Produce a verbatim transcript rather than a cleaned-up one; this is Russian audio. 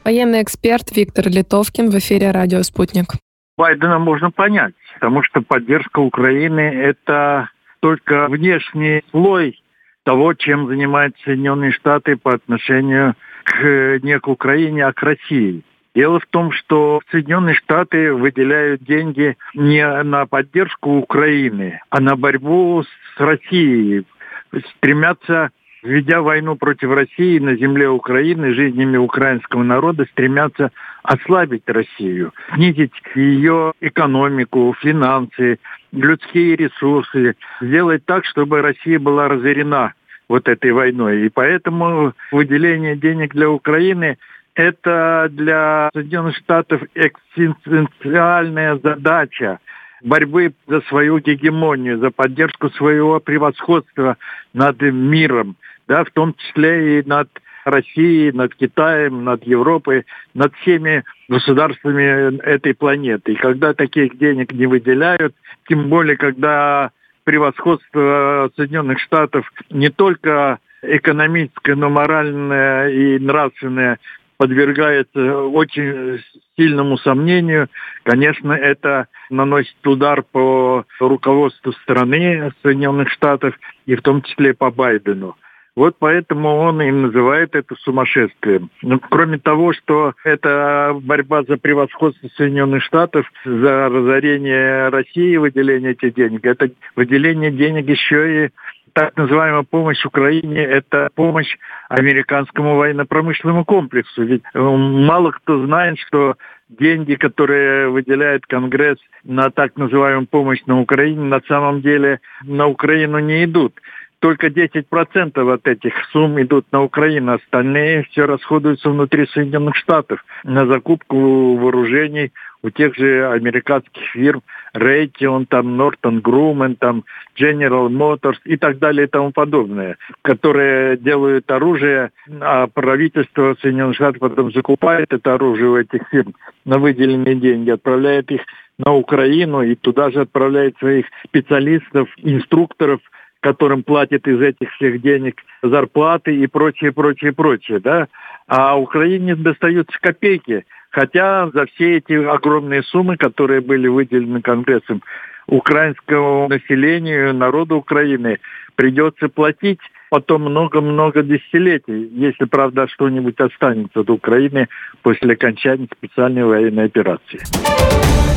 Военный эксперт Виктор Литовкин в эфире «Радио Спутник». Байдена можно понять, потому что поддержка Украины – это только внешний слой того, чем занимаются Соединенные Штаты по отношению к, не к Украине, а к России. Дело в том, что Соединенные Штаты выделяют деньги не на поддержку Украины, а на борьбу с Россией. Стремятся, ведя войну против России на земле Украины, жизнями украинского народа, стремятся ослабить Россию, снизить ее экономику, финансы, людские ресурсы, сделать так, чтобы Россия была разорена вот этой войной. И поэтому выделение денег для Украины – это для Соединенных Штатов экзистенциальная задача борьбы за свою гегемонию, за поддержку своего превосходства над миром, да, в том числе и над Россией, над Китаем, над Европой, над всеми государствами этой планеты. И когда таких денег не выделяют, тем более, когда превосходство Соединенных Штатов не только экономическое, но моральное и нравственное подвергается очень сильному сомнению, конечно, это наносит удар по руководству страны Соединенных Штатов и в том числе по Байдену. Вот поэтому он и называет это сумасшествием. Но кроме того, что это борьба за превосходство Соединенных Штатов, за разорение России, выделение этих денег, это выделение денег еще и так называемая помощь Украине – это помощь американскому военно-промышленному комплексу. Ведь мало кто знает, что деньги, которые выделяет Конгресс на так называемую помощь на Украине, на самом деле на Украину не идут. Только десять процентов от этих сумм идут на Украину, остальные все расходуются внутри Соединенных Штатов на закупку вооружений у тех же американских фирм Raytheon, там Northrop Grumman, там General Motors и так далее и тому подобное, которые делают оружие, а правительство Соединенных Штатов потом закупает это оружие у этих фирм на выделенные деньги, отправляет их на Украину и туда же отправляет своих специалистов, инструкторов, которым платят из этих всех денег зарплаты и прочее, прочее, прочее, да. А Украине достаются копейки, хотя за все эти огромные суммы, которые были выделены Конгрессом, украинскому населению, народу Украины придется платить потом много-много десятилетий, если, правда, что-нибудь останется от Украины после окончания специальной военной операции.